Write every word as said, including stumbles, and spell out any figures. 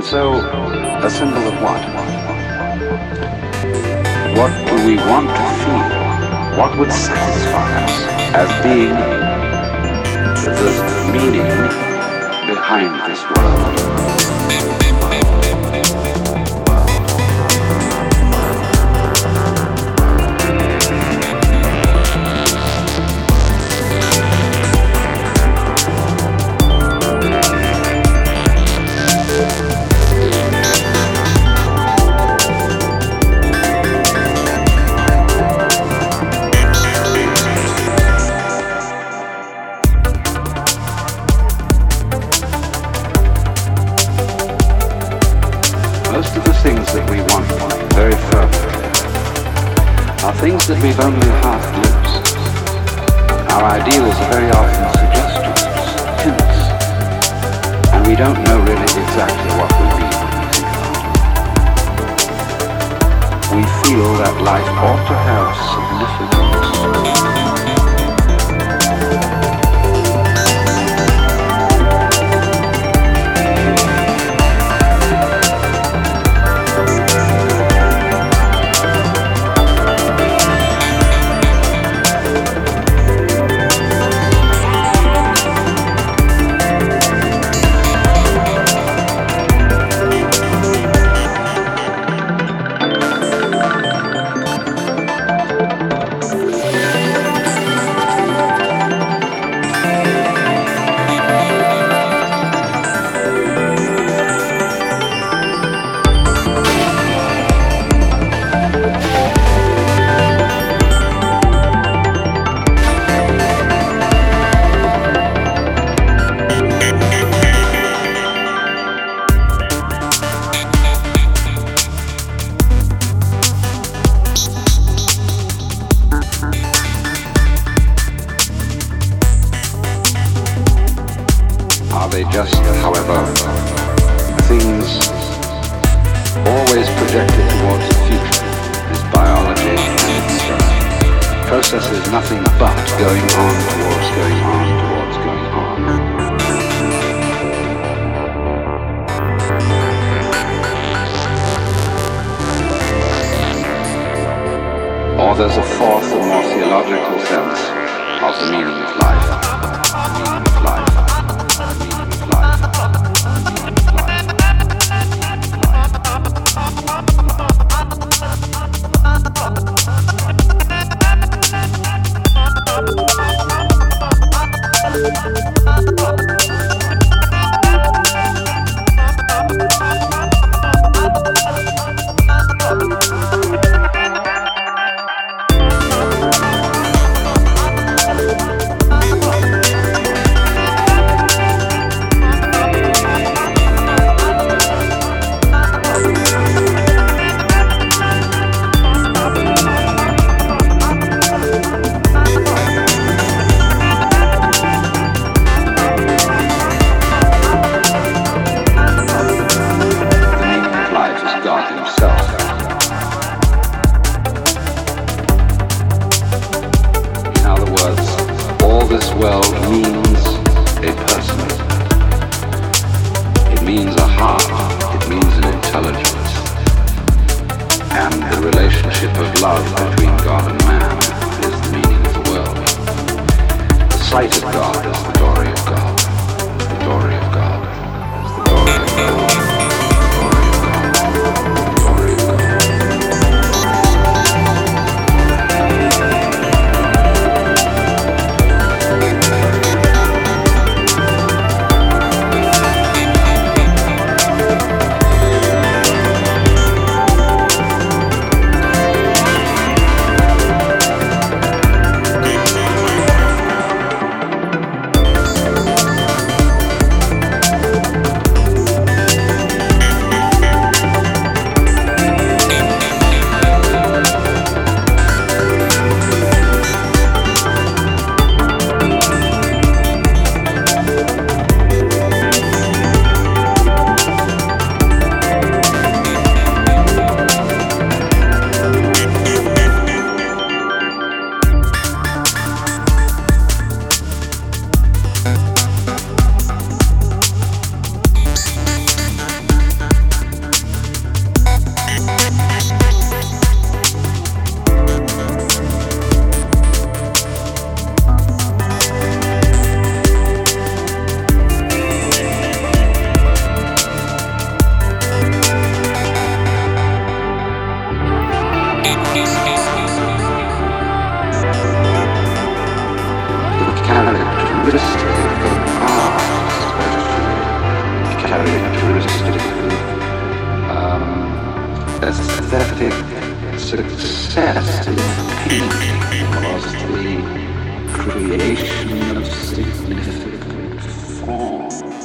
And so, a symbol of what? What do we want to feel? What would satisfy us as being the meaning behind this world? Most of the things that we want very fervently are things that we've only half glimpsed. Our ideals are very often suggestions, hints, and we don't know really exactly what we mean when we think about it. We feel that life ought to have significance. Are they just, however, things always projected towards the future? Is biology and processes nothing but going on towards going on towards going on? Or there's a fourth and more theological sense of the meaning of life. The meaning of life. This world means a person. It means a heart. It means an intelligence. And the relationship of love between God and man is the meaning of the world. The sight of God is the glory of God. The glory of God is the glory of God. aesthetic success in painting was the creation of significant form.